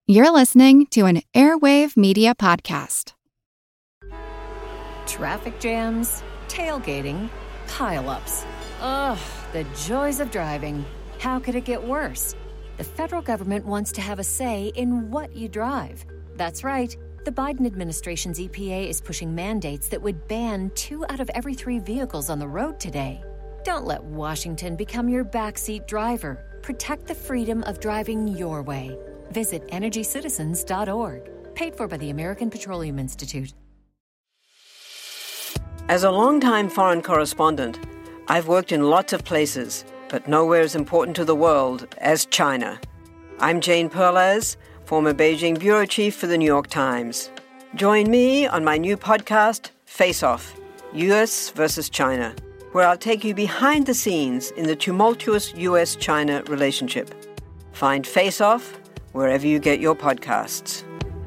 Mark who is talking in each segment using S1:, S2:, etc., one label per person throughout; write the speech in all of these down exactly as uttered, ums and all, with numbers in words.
S1: You're listening to an Airwave Media Podcast.
S2: Traffic jams, tailgating, pile-ups. Ugh, the joys of driving. How could it get worse? The federal government wants to have a say in what you drive. That's right. The Biden administration's E P A is pushing mandates that would ban two out of every three vehicles on the road today. Don't let Washington become your backseat driver. Protect the freedom of driving your way. Visit energy citizens dot org. Paid for by the American Petroleum Institute.
S3: As a longtime foreign correspondent, I've worked in lots of places, but nowhere as important to the world as China. I'm Jane Perlez, former Beijing bureau chief for the New York Times. Join me on my new podcast, Face Off, U S versus China, where I'll take you behind the scenes in the tumultuous U S China relationship. Find Face Off wherever you get your podcasts.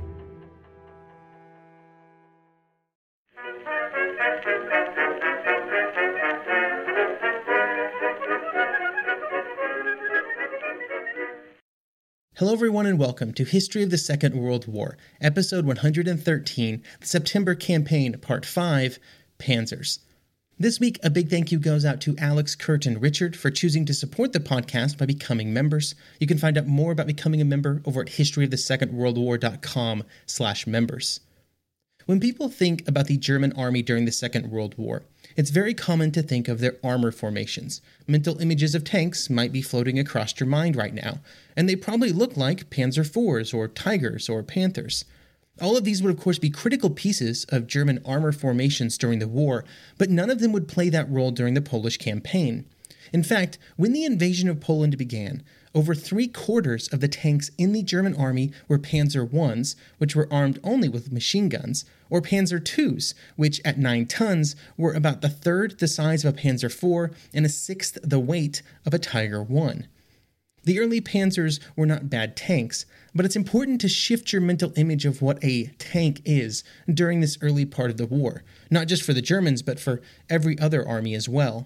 S4: Hello everyone and welcome to History of the Second World War, episode one hundred thirteen, the September Campaign, part five, Panzers. This week, a big thank you goes out to Alex, Kurt, and Richard for choosing to support the podcast by becoming members. You can find out more about becoming a member over at historyofthesecondworldwar.com slash members. When people think about the German army during the Second World War, it's very common to think of their armor formations. Mental images of tanks might be floating across your mind right now, and they probably look like Panzer fours or Tigers or Panthers. All of these would of course be critical pieces of German armor formations during the war, but none of them would play that role during the Polish campaign. In fact, when the invasion of Poland began, over three-quarters of the tanks in the German army were Panzer ones, which were armed only with machine guns, or Panzer twos, which at nine tons were about the third the size of a Panzer four and a sixth the weight of a Tiger one. The early Panzers were not bad tanks, but it's important to shift your mental image of what a tank is during this early part of the war, not just for the Germans, but for every other army as well.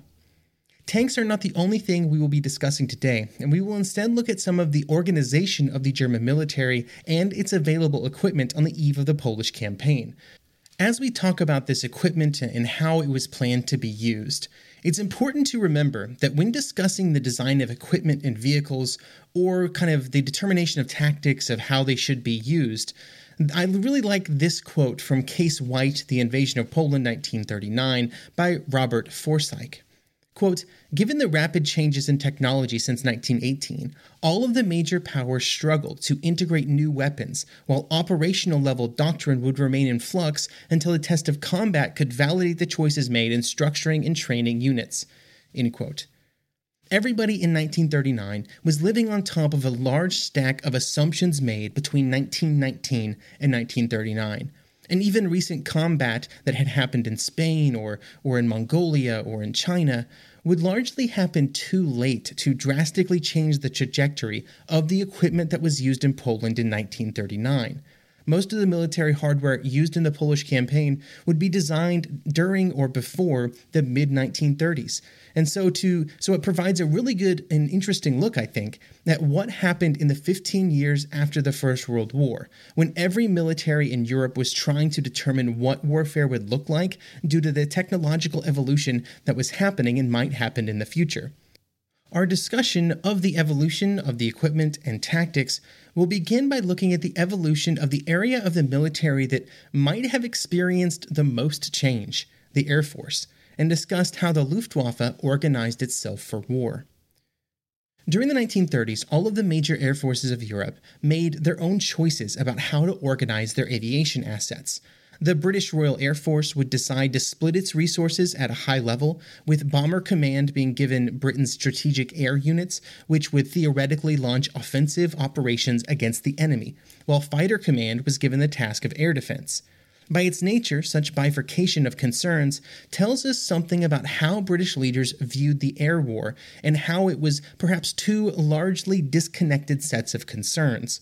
S4: Tanks are not the only thing we will be discussing today, and we will instead look at some of the organization of the German military and its available equipment on the eve of the Polish campaign. As we talk about this equipment and how it was planned to be used, it's important to remember that when discussing the design of equipment and vehicles, or kind of the determination of tactics of how they should be used, I really like this quote from Case White, The Invasion of Poland, nineteen thirty-nine, by Robert Forsyth. Quote, "Given the rapid changes in technology since nineteen eighteen, all of the major powers struggled to integrate new weapons, while operational-level doctrine would remain in flux until the test of combat could validate the choices made in structuring and training units." End quote. Everybody in nineteen thirty-nine was living on top of a large stack of assumptions made between nineteen nineteen and nineteen thirty-nine. And even recent combat that had happened in Spain or, or in Mongolia or in China would largely happen too late to drastically change the trajectory of the equipment that was used in Poland in nineteen thirty-nine. Most of the military hardware used in the Polish campaign would be designed during or before the mid nineteen thirties. And so to so it provides a really good and interesting look, I think, at what happened in the fifteen years after the First World War, when every military in Europe was trying to determine what warfare would look like due to the technological evolution that was happening and might happen in the future. Our discussion of the evolution of the equipment and tactics will begin by looking at the evolution of the area of the military that might have experienced the most change, the Air Force, and discussed how the Luftwaffe organized itself for war. During the nineteen thirties, all of the major air forces of Europe made their own choices about how to organize their aviation assets. The British Royal Air Force would decide to split its resources at a high level, with Bomber Command being given Britain's strategic air units, which would theoretically launch offensive operations against the enemy, while Fighter Command was given the task of air defense. By its nature, such bifurcation of concerns tells us something about how British leaders viewed the air war and how it was perhaps two largely disconnected sets of concerns.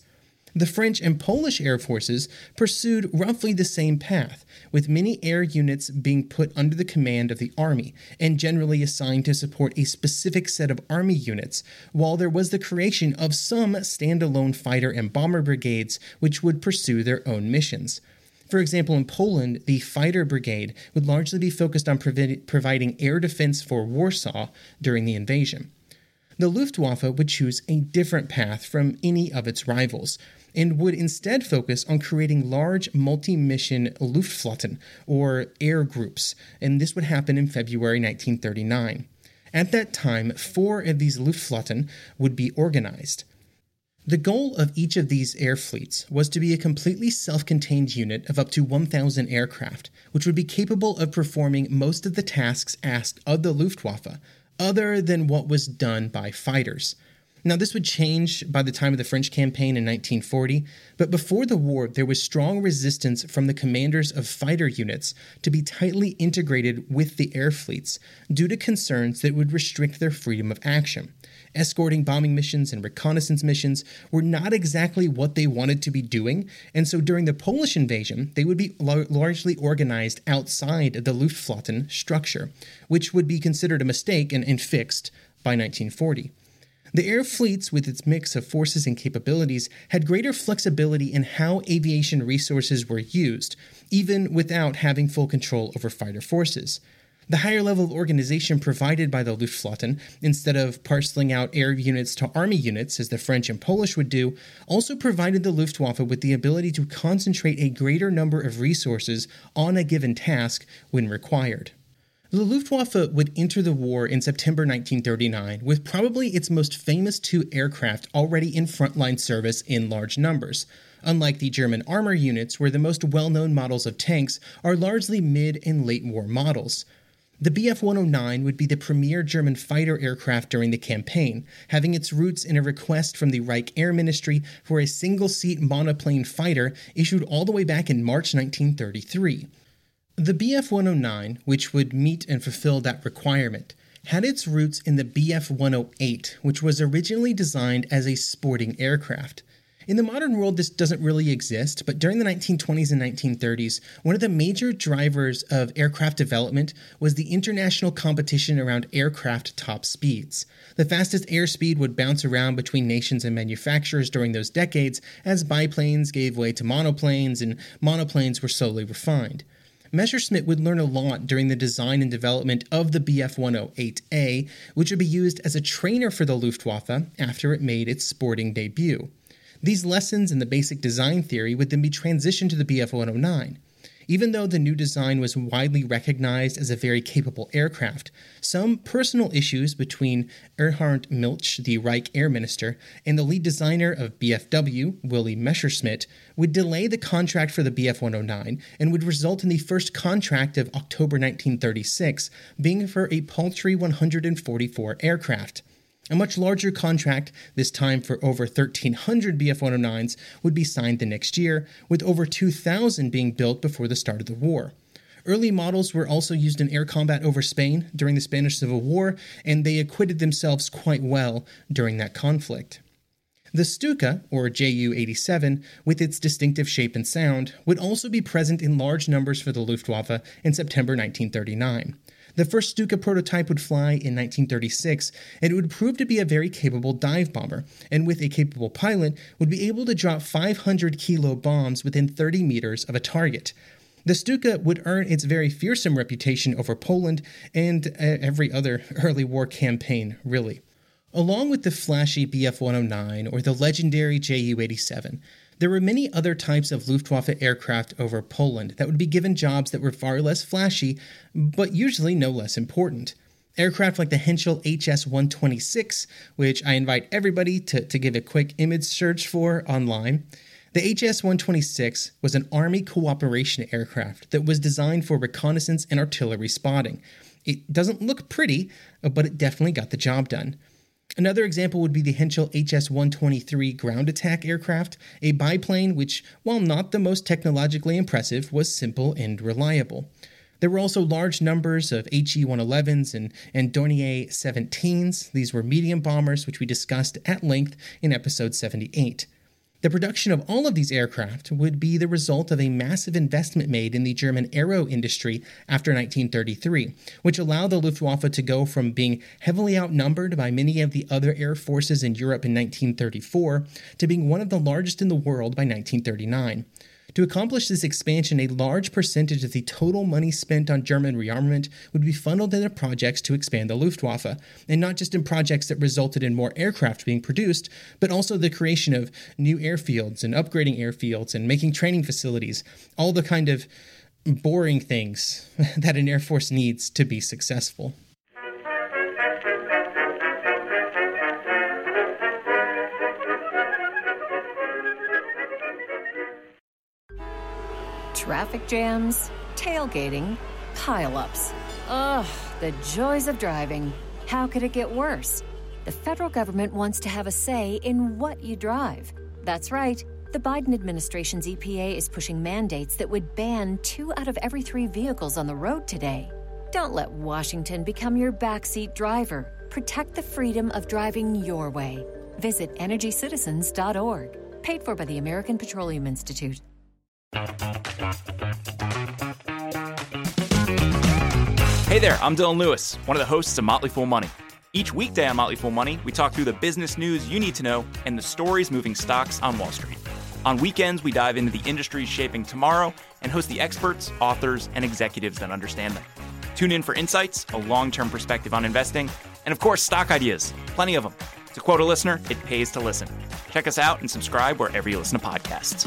S4: The French and Polish air forces pursued roughly the same path, with many air units being put under the command of the Army and generally assigned to support a specific set of Army units, while there was the creation of some standalone fighter and bomber brigades which would pursue their own missions. For example, in Poland, the fighter brigade would largely be focused on provi- providing air defense for Warsaw during the invasion. The Luftwaffe would choose a different path from any of its rivals, and would instead focus on creating large multi-mission Luftflotten, or air groups, and this would happen in February nineteen thirty-nine. At that time, four of these Luftflotten would be organized. The goal of each of these air fleets was to be a completely self-contained unit of up to one thousand aircraft, which would be capable of performing most of the tasks asked of the Luftwaffe, other than what was done by fighters. Now, this would change by the time of the French campaign in nineteen forty, but before the war, there was strong resistance from the commanders of fighter units to be tightly integrated with the air fleets due to concerns that would restrict their freedom of action. Escorting bombing missions and reconnaissance missions were not exactly what they wanted to be doing, and so during the Polish invasion, they would be lar- largely organized outside of the Luftflotten structure, which would be considered a mistake and, and fixed by nineteen forty. The air fleets, with its mix of forces and capabilities, had greater flexibility in how aviation resources were used, even without having full control over fighter forces. The higher level of organization provided by the Luftflotten, instead of parceling out air units to army units, as the French and Polish would do, also provided the Luftwaffe with the ability to concentrate a greater number of resources on a given task when required. The Luftwaffe would enter the war in September nineteen thirty-nine with probably its most famous two aircraft already in frontline service in large numbers, unlike the German armor units where the most well-known models of tanks are largely mid- and late-war models. The B F one oh nine would be the premier German fighter aircraft during the campaign, having its roots in a request from the Reich Air Ministry for a single-seat monoplane fighter issued all the way back in March nineteen thirty-three. The B F one oh nine, which would meet and fulfill that requirement, had its roots in the B F one oh eight, which was originally designed as a sporting aircraft. In the modern world, this doesn't really exist, but during the nineteen twenties and nineteen thirties, one of the major drivers of aircraft development was the international competition around aircraft top speeds. The fastest airspeed would bounce around between nations and manufacturers during those decades as biplanes gave way to monoplanes and monoplanes were slowly refined. Messerschmitt would learn a lot during the design and development of the B F one oh eight A, which would be used as a trainer for the Luftwaffe after it made its sporting debut. These lessons and the basic design theory would then be transitioned to the B F one oh nine. Even though the new design was widely recognized as a very capable aircraft, some personal issues between Erhard Milch, the Reich Air Minister, and the lead designer of B F W, Willy Messerschmitt, would delay the contract for the B F one oh nine and would result in the first contract of October nineteen thirty-six being for a paltry one hundred forty-four aircraft. A much larger contract, this time for over thirteen hundred B F one oh nines, would be signed the next year, with over two thousand being built before the start of the war. Early models were also used in air combat over Spain during the Spanish Civil War, and they acquitted themselves quite well during that conflict. The Stuka, or J U eighty-seven, with its distinctive shape and sound, would also be present in large numbers for the Luftwaffe in September nineteen thirty-nine. The first Stuka prototype would fly in nineteen thirty-six, and it would prove to be a very capable dive bomber, and with a capable pilot, would be able to drop five hundred kilo bombs within thirty meters of a target. The Stuka would earn its very fearsome reputation over Poland and uh, every other early war campaign, really. Along with the flashy B F one oh nine or the legendary J U eighty-seven, there were many other types of Luftwaffe aircraft over Poland that would be given jobs that were far less flashy, but usually no less important. Aircraft like the Henschel H S one twenty-six, which I invite everybody to, to give a quick image search for online. The H S one twenty-six was an Army cooperation aircraft that was designed for reconnaissance and artillery spotting. It doesn't look pretty, but it definitely got the job done. Another example would be the Henschel H S one twenty-three ground attack aircraft, a biplane which, while not the most technologically impressive, was simple and reliable. There were also large numbers of H E one elevens and, and Dornier seventeens. These were medium bombers, which we discussed at length in episode seventy-eight. The production of all of these aircraft would be the result of a massive investment made in the German aero industry after nineteen thirty-three, which allowed the Luftwaffe to go from being heavily outnumbered by many of the other air forces in Europe in nineteen thirty-four to being one of the largest in the world by nineteen thirty-nine. To accomplish this expansion, a large percentage of the total money spent on German rearmament would be funneled into projects to expand the Luftwaffe, and not just in projects that resulted in more aircraft being produced, but also the creation of new airfields and upgrading airfields and making training facilities, all the kind of boring things that an Air Force needs to be successful.
S2: Traffic jams, tailgating, pileups. Ugh, the joys of driving. How could it get worse? The federal government wants to have a say in what you drive. That's right. The Biden administration's E P A is pushing mandates that would ban two out of every three vehicles on the road today. Don't let Washington become your backseat driver. Protect the freedom of driving your way. Visit energy citizens dot org. Paid for by the American Petroleum Institute.
S5: Hey there, I'm Dylan Lewis, one of the hosts of Motley Fool Money. Each weekday on Motley Fool Money, we talk through the business news you need to know and the stories moving stocks on Wall Street. On weekends, we dive into the industries shaping tomorrow and host the experts, authors, and executives that understand them. Tune in for insights, a long-term perspective on investing, and of course, stock ideas. Plenty of them. To quote a listener, it pays to listen. Check us out and subscribe wherever you listen to podcasts.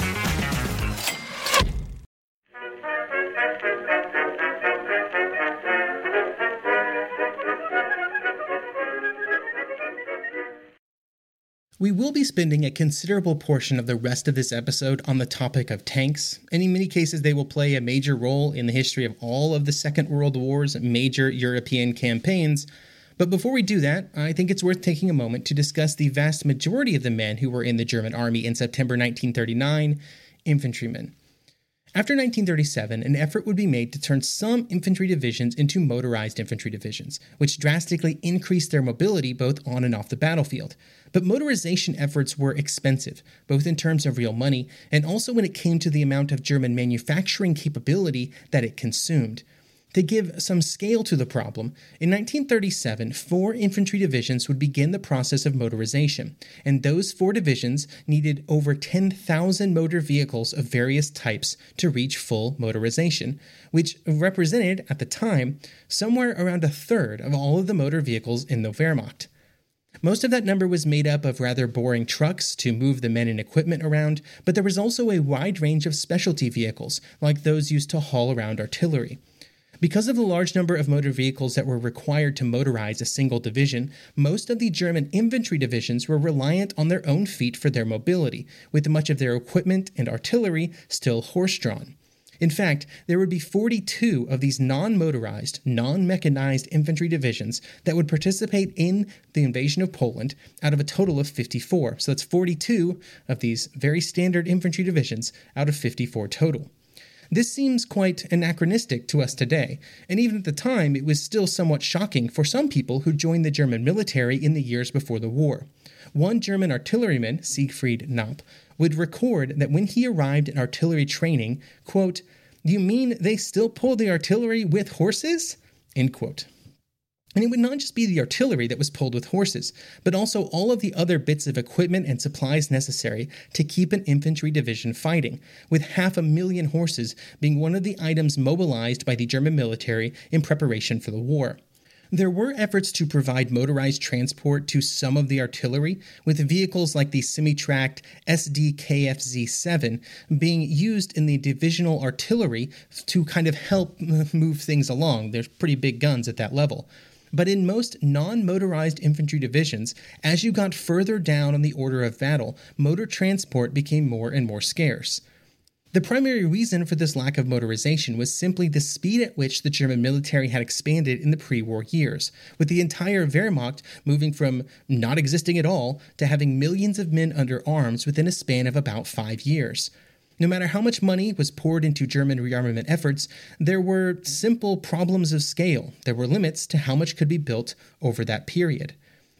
S4: We will be spending a considerable portion of the rest of this episode on the topic of tanks, and in many cases they will play a major role in the history of all of the Second World War's major European campaigns. But before we do that, I think it's worth taking a moment to discuss the vast majority of the men who were in the German army in September nineteen thirty-nine, infantrymen. After nineteen thirty-seven, an effort would be made to turn some infantry divisions into motorized infantry divisions, which drastically increased their mobility both on and off the battlefield. But motorization efforts were expensive, both in terms of real money and also when it came to the amount of German manufacturing capability that it consumed. To give some scale to the problem, in nineteen thirty-seven, four infantry divisions would begin the process of motorization, and those four divisions needed over ten thousand motor vehicles of various types to reach full motorization, which represented, at the time, somewhere around a third of all of the motor vehicles in the Wehrmacht. Most of that number was made up of rather boring trucks to move the men and equipment around, but there was also a wide range of specialty vehicles, like those used to haul around artillery. Because of the large number of motor vehicles that were required to motorize a single division, most of the German infantry divisions were reliant on their own feet for their mobility, with much of their equipment and artillery still horse-drawn. In fact, there would be forty-two of these non-motorized, non-mechanized infantry divisions that would participate in the invasion of Poland out of a total of fifty-four. So that's forty-two of these very standard infantry divisions out of fifty-four total. This seems quite anachronistic to us today, and even at the time it was still somewhat shocking for some people who joined the German military in the years before the war. One German artilleryman, Siegfried Knapp, would record that when he arrived at artillery training, quote, "You mean they still pull the artillery with horses?" End quote. And it would not just be the artillery that was pulled with horses, but also all of the other bits of equipment and supplies necessary to keep an infantry division fighting, with half a million horses being one of the items mobilized by the German military in preparation for the war. There were efforts to provide motorized transport to some of the artillery, with vehicles like the semi-tracked S D K F Z seven being used in the divisional artillery to kind of help move things along. There's pretty big guns at that level. But in most non-motorized infantry divisions, as you got further down on the order of battle, motor transport became more and more scarce. The primary reason for this lack of motorization was simply the speed at which the German military had expanded in the pre-war years, with the entire Wehrmacht moving from not existing at all to having millions of men under arms within a span of about five years. No matter how much money was poured into German rearmament efforts, there were simple problems of scale. There were limits to how much could be built over that period.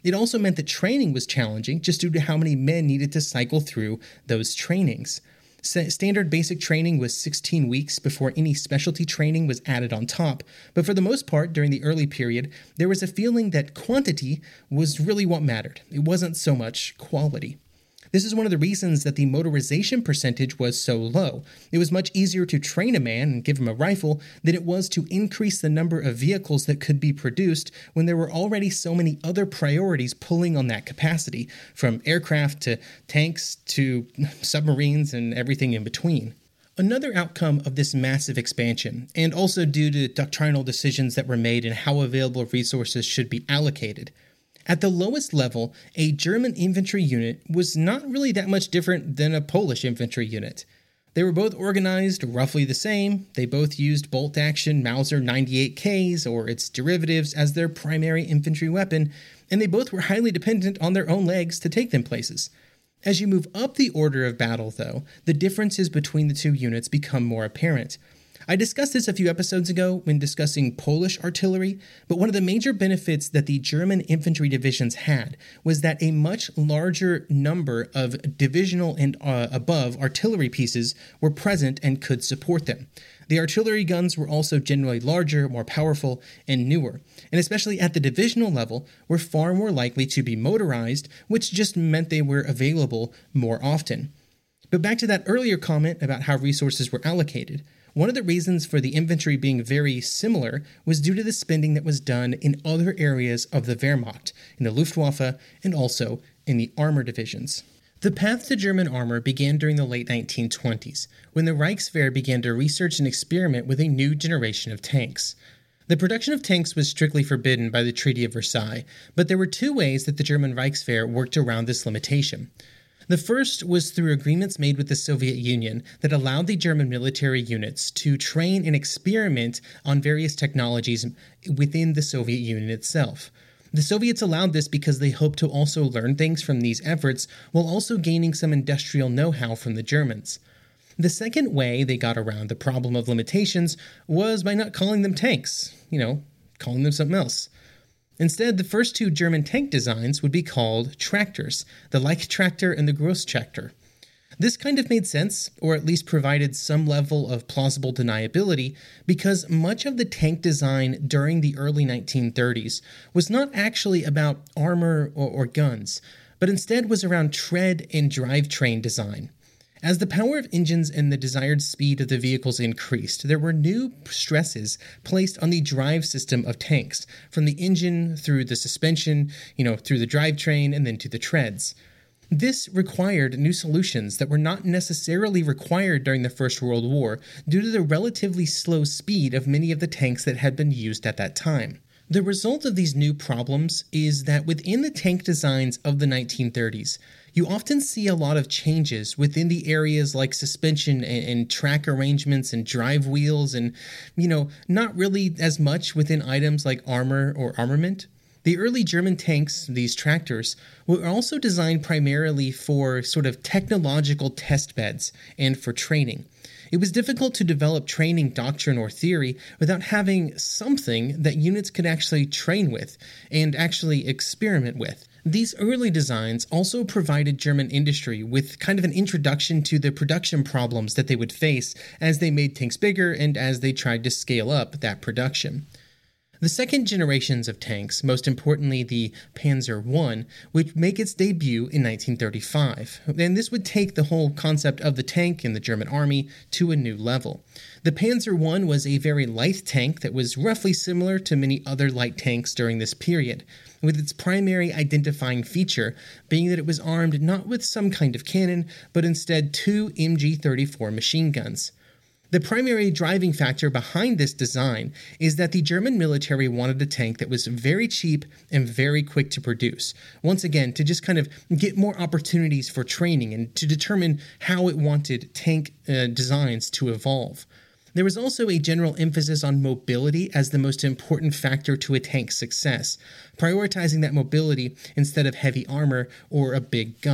S4: It also meant that training was challenging just due to how many men needed to cycle through those trainings. Standard basic training was sixteen weeks before any specialty training was added on top, but for the most part, during the early period, there was a feeling that quantity was really what mattered. It wasn't so much quality. This is one of the reasons that the motorization percentage was so low. It was much easier to train a man and give him a rifle than it was to increase the number of vehicles that could be produced when there were already so many other priorities pulling on that capacity, from aircraft to tanks to submarines and everything in between. Another outcome of this massive expansion, and also due to doctrinal decisions that were made and how available resources should be allocated, at the lowest level, a German infantry unit was not really that much different than a Polish infantry unit. They were both organized roughly the same. They both used bolt-action Mauser ninety-eight Ks or its derivatives as their primary infantry weapon, and they both were highly dependent on their own legs to take them places. As you move up the order of battle, though, the differences between the two units become more apparent. I discussed this a few episodes ago when discussing Polish artillery, but one of the major benefits that the German infantry divisions had was that a much larger number of divisional and uh, above artillery pieces were present and could support them. The artillery guns were also generally larger, more powerful, and newer, and especially at the divisional level, were far more likely to be motorized, which just meant they were available more often. But back to that earlier comment about how resources were allocated. One of the reasons for the infantry being very similar was due to the spending that was done in other areas of the Wehrmacht, in the Luftwaffe, and also in the armor divisions. The path to German armor began during the late nineteen twenties, when the Reichswehr began to research and experiment with a new generation of tanks. The production of tanks was strictly forbidden by the Treaty of Versailles, but there were two ways that the German Reichswehr worked around this limitation. The first was through agreements made with the Soviet Union that allowed the German military units to train and experiment on various technologies within the Soviet Union itself. The Soviets allowed this because they hoped to also learn things from these efforts while also gaining some industrial know-how from the Germans. The second way they got around the problem of limitations was by not calling them tanks, you know, calling them something else. Instead, the first two German tank designs would be called tractors, the Leichtraktor and the Großtraktor. This kind of made sense, or at least provided some level of plausible deniability, because much of the tank design during the early nineteen thirties was not actually about armor or, or guns, but instead was around tread and drivetrain design. As the power of engines and the desired speed of the vehicles increased, there were new stresses placed on the drive system of tanks, from the engine through the suspension, you know, through the drivetrain, and then to the treads. This required new solutions that were not necessarily required during the First World War due to the relatively slow speed of many of the tanks that had been used at that time. The result of these new problems is that within the tank designs of the nineteen thirties, you often see a lot of changes within the areas like suspension and, and track arrangements and drive wheels and, you know, not really as much within items like armor or armament. The early German tanks, these tractors, were also designed primarily for sort of technological test beds and for training. It was difficult to develop training doctrine or theory without having something that units could actually train with and actually experiment with. These early designs also provided German industry with kind of an introduction to the production problems that they would face as they made tanks bigger and as they tried to scale up that production. The second generations of tanks, most importantly the Panzer one, would make its debut in nineteen thirty-five, and this would take the whole concept of the tank in the German army to a new level. The Panzer one was a very light tank that was roughly similar to many other light tanks during this period, with its primary identifying feature being that it was armed not with some kind of cannon, but instead two M G thirty-four machine guns. The primary driving factor behind this design is that the German military wanted a tank that was very cheap and very quick to produce, once again to just kind of get more opportunities for training and to determine how it wanted tank uh, designs to evolve. There was also a general emphasis on mobility as the most important factor to a tank's success, prioritizing that mobility instead of heavy armor or a big gun.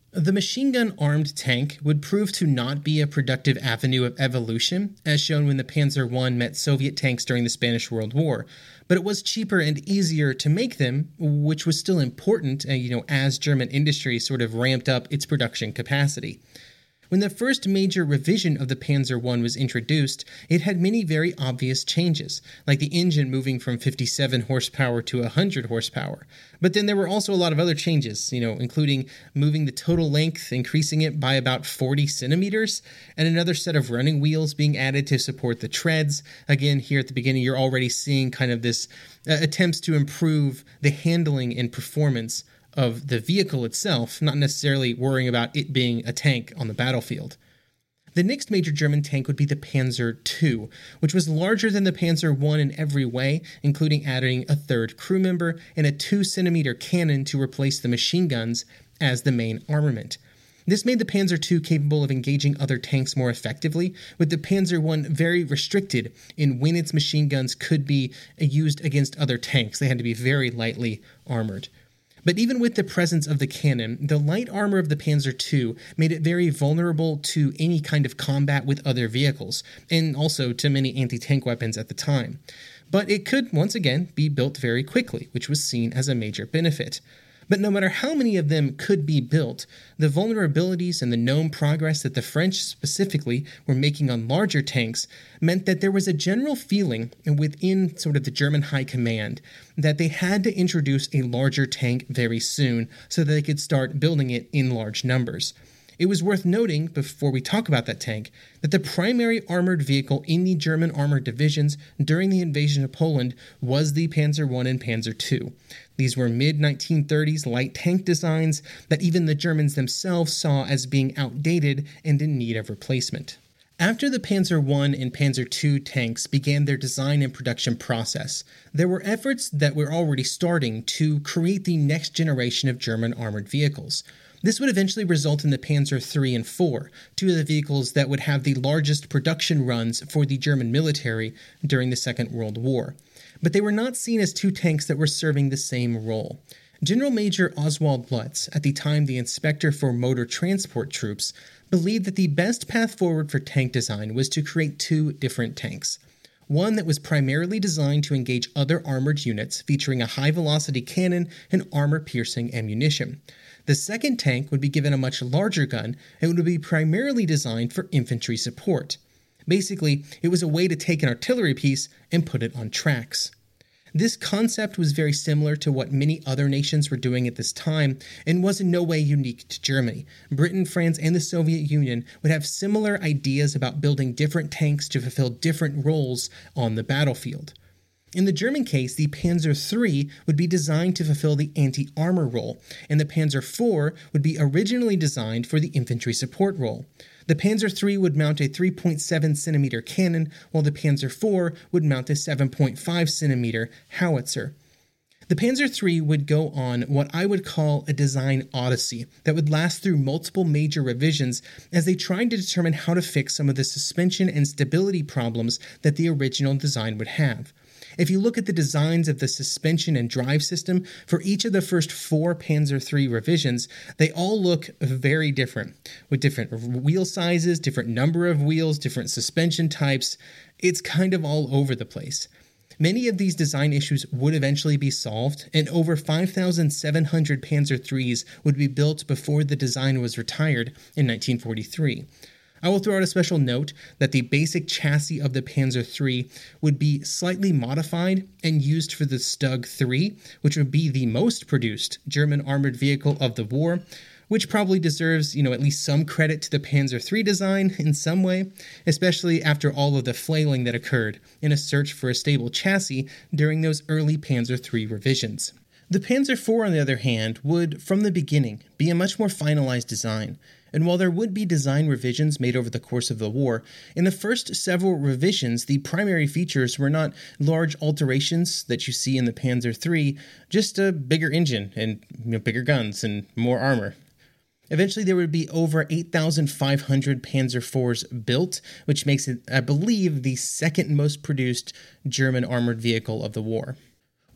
S4: The machine gun-armed tank would prove to not be a productive avenue of evolution, as shown when the Panzer one met Soviet tanks during the Spanish World War, but it was cheaper and easier to make them, which was still important, uh, you know, as German industry sort of ramped up its production capacity. When the first major revision of the Panzer one was introduced, it had many very obvious changes, like the engine moving from fifty-seven horsepower to one hundred horsepower. But then there were also a lot of other changes, you know, including moving the total length, increasing it by about forty centimeters, and another set of running wheels being added to support the treads. Again, here at the beginning, you're already seeing kind of this uh, attempts to improve the handling and performance of the vehicle itself, not necessarily worrying about it being a tank on the battlefield. The next major German tank would be the Panzer two, which was larger than the Panzer one in every way, including adding a third crew member and a two centimeter cannon to replace the machine guns as the main armament. This made the Panzer two capable of engaging other tanks more effectively, with the Panzer one very restricted in when its machine guns could be used against other tanks. They had to be very lightly armored. But even with the presence of the cannon, the light armor of the Panzer two made it very vulnerable to any kind of combat with other vehicles, and also to many anti-tank weapons at the time. But it could, once again, be built very quickly, which was seen as a major benefit. But no matter how many of them could be built, the vulnerabilities and the known progress that the French specifically were making on larger tanks meant that there was a general feeling within sort of the German high command that they had to introduce a larger tank very soon so that they could start building it in large numbers. It was worth noting, before we talk about that tank, that the primary armored vehicle in the German armored divisions during the invasion of Poland was the Panzer one and Panzer two. These were mid nineteen thirties light tank designs that even the Germans themselves saw as being outdated and in need of replacement. After the Panzer one and Panzer two tanks began their design and production process, there were efforts that were already starting to create the next generation of German armored vehicles. This would eventually result in the Panzer three and four, two of the vehicles that would have the largest production runs for the German military during the Second World War. But they were not seen as two tanks that were serving the same role. General Major Oswald Lutz, at the time the Inspector for Motor Transport Troops, believed that the best path forward for tank design was to create two different tanks. One that was primarily designed to engage other armored units, featuring a high-velocity cannon and armor-piercing ammunition. The second tank would be given a much larger gun and would be primarily designed for infantry support. Basically, it was a way to take an artillery piece and put it on tracks. This concept was very similar to what many other nations were doing at this time and was in no way unique to Germany. Britain, France, and the Soviet Union would have similar ideas about building different tanks to fulfill different roles on the battlefield. In the German case, the Panzer three would be designed to fulfill the anti-armor role, and the Panzer four would be originally designed for the infantry support role. The Panzer three would mount a three point seven centimeter cannon, while the Panzer four would mount a seven point five centimeter howitzer. The Panzer three would go on what I would call a design odyssey that would last through multiple major revisions as they tried to determine how to fix some of the suspension and stability problems that the original design would have. If you look at the designs of the suspension and drive system for each of the first four Panzer three revisions, they all look very different, with different wheel sizes, different number of wheels, different suspension types. It's kind of all over the place. Many of these design issues would eventually be solved, and over five thousand seven hundred Panzer threes would be built before the design was retired in nineteen forty-three. I will throw out a special note that the basic chassis of the Panzer three would be slightly modified and used for the Stug three, which would be the most produced German armored vehicle of the war, which probably deserves, you know, at least some credit to the Panzer three design in some way, especially after all of the flailing that occurred in a search for a stable chassis during those early Panzer three revisions. The Panzer four, on the other hand, would, from the beginning, be a much more finalized design. And while there would be design revisions made over the course of the war, in the first several revisions, the primary features were not large alterations that you see in the Panzer three, just a bigger engine and, you know, bigger guns and more armor. Eventually, there would be over eight thousand five hundred Panzer fours built, which makes it, I believe, the second most produced German armored vehicle of the war.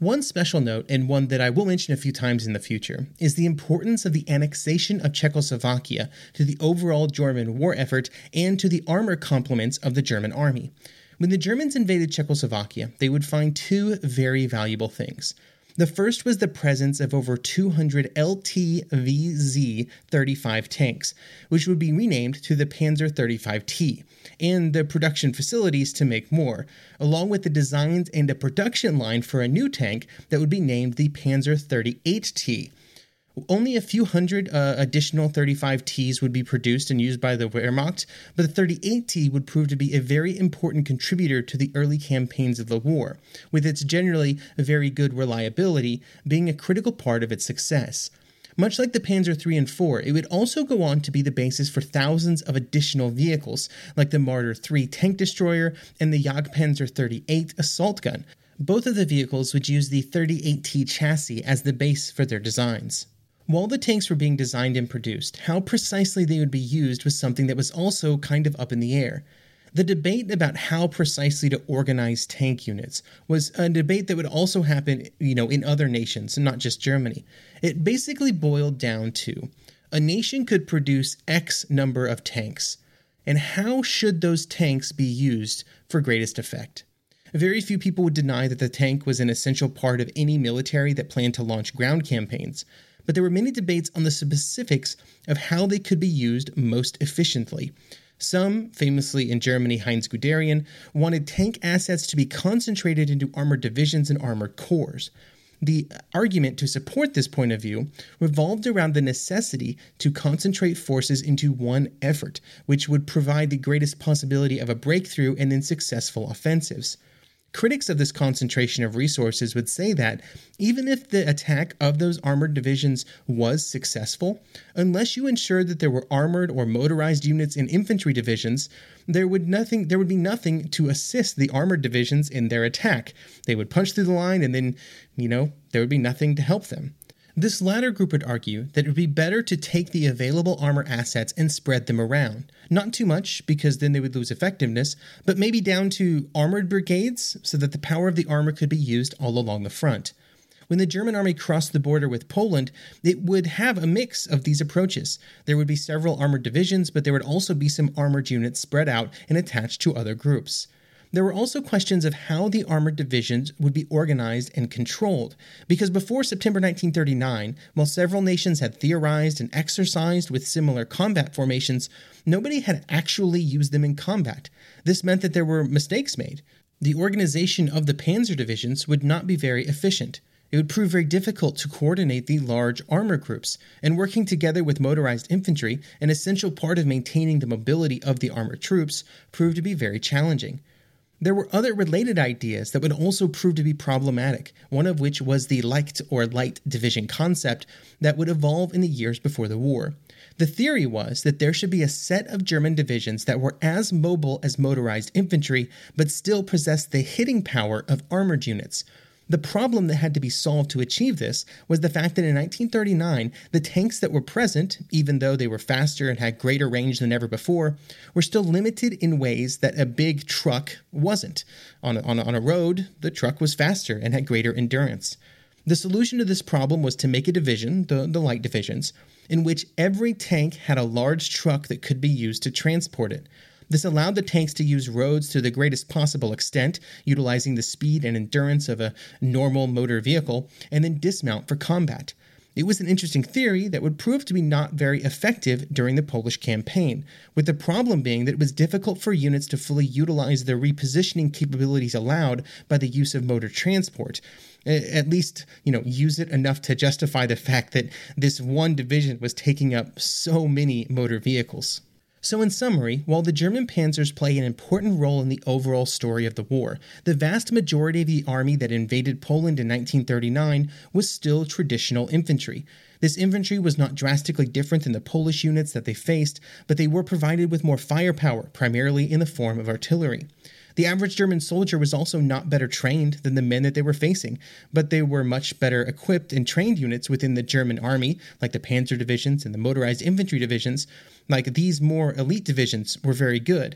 S4: One special note, and one that I will mention a few times in the future, is the importance of the annexation of Czechoslovakia to the overall German war effort and to the armor complements of the German army. When the Germans invaded Czechoslovakia, they would find two very valuable things. The first was the presence of over two hundred L T V Z thirty-five tanks, which would be renamed to the Panzer thirty-five T, and the production facilities to make more, along with the designs and a production line for a new tank that would be named the Panzer thirty-eight T. Only a few hundred uh, additional thirty-five Ts would be produced and used by the Wehrmacht, but the thirty-eight T would prove to be a very important contributor to the early campaigns of the war, with its generally very good reliability being a critical part of its success. Much like the Panzer three and four, it would also go on to be the basis for thousands of additional vehicles, like the Marder three tank destroyer and the Jagdpanzer thirty-eight assault gun. Both of the vehicles would use the thirty-eight T chassis as the base for their designs. While the tanks were being designed and produced, how precisely they would be used was something that was also kind of up in the air. The debate about how precisely to organize tank units was a debate that would also happen, you know, in other nations, and not just Germany. It basically boiled down to a nation could produce X number of tanks, and how should those tanks be used for greatest effect? Very few people would deny that the tank was an essential part of any military that planned to launch ground campaigns, but there were many debates on the specifics of how they could be used most efficiently. Some, famously in Germany Heinz Guderian, wanted tank assets to be concentrated into armored divisions and armored corps. The argument to support this point of view revolved around the necessity to concentrate forces into one effort, which would provide the greatest possibility of a breakthrough and then successful offensives. Critics of this concentration of resources would say that, even if the attack of those armored divisions was successful, unless you ensured that there were armored or motorized units in infantry divisions, there would nothing there would be nothing to assist the armored divisions in their attack. They would punch through the line and then, you know, there would be nothing to help them. This latter group would argue that it would be better to take the available armor assets and spread them around. Not too much, because then they would lose effectiveness, but maybe down to armored brigades so that the power of the armor could be used all along the front. When the German army crossed the border with Poland, it would have a mix of these approaches. There would be several armored divisions, but there would also be some armored units spread out and attached to other groups. There were also questions of how the armored divisions would be organized and controlled, because before September nineteen thirty-nine, while several nations had theorized and exercised with similar combat formations, nobody had actually used them in combat. This meant that there were mistakes made. The organization of the panzer divisions would not be very efficient. It would prove very difficult to coordinate the large armor groups, and working together with motorized infantry, an essential part of maintaining the mobility of the armored troops, proved to be very challenging. There were other related ideas that would also prove to be problematic, one of which was the Leicht or light division concept that would evolve in the years before the war. The theory was that there should be a set of German divisions that were as mobile as motorized infantry, but still possessed the hitting power of armored units. The problem that had to be solved to achieve this was the fact that in nineteen thirty-nine, the tanks that were present, even though they were faster and had greater range than ever before, were still limited in ways that a big truck wasn't. On a, on a, on a road, the truck was faster and had greater endurance. The solution to this problem was to make a division, the, the light divisions, in which every tank had a large truck that could be used to transport it. This allowed the tanks to use roads to the greatest possible extent, utilizing the speed and endurance of a normal motor vehicle, and then dismount for combat. It was an interesting theory that would prove to be not very effective during the Polish campaign, with the problem being that it was difficult for units to fully utilize the repositioning capabilities allowed by the use of motor transport. At least, you know, use it enough to justify the fact that this one division was taking up so many motor vehicles. So in summary, while the German panzers play an important role in the overall story of the war, the vast majority of the army that invaded Poland in nineteen thirty-nine was still traditional infantry. This infantry was not drastically different than the Polish units that they faced, but they were provided with more firepower, primarily in the form of artillery. The average German soldier was also not better trained than the men that they were facing, but they were much better equipped and trained units within the German army, like the panzer divisions and the motorized infantry divisions. Like these more elite divisions were very good.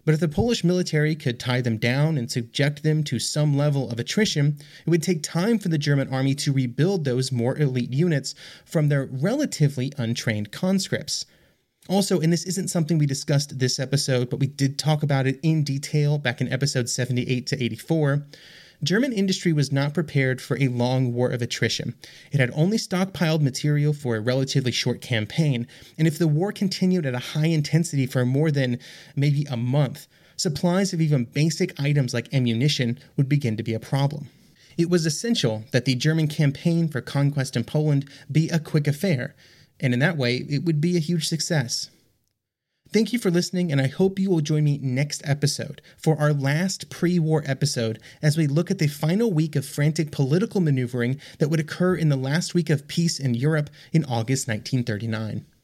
S4: But if the Polish military could tie them down and subject them to some level of attrition, it would take time for the German army to rebuild those more elite units from their relatively untrained conscripts. Also, and this isn't something we discussed this episode, but we did talk about it in detail back in episode seventy-eight to eighty-four, German industry was not prepared for a long war of attrition. It had only stockpiled material for a relatively short campaign, and if the war continued at a high intensity for more than maybe a month, supplies of even basic items like ammunition would begin to be a problem. It was essential that the German campaign for conquest in Poland be a quick affair, and in that way, it would be a huge success. Thank you for listening, and I hope you will join me next episode for our last pre-war episode as we look at the final week of frantic political maneuvering that would occur in the last week of peace in Europe in August nineteen thirty-nine.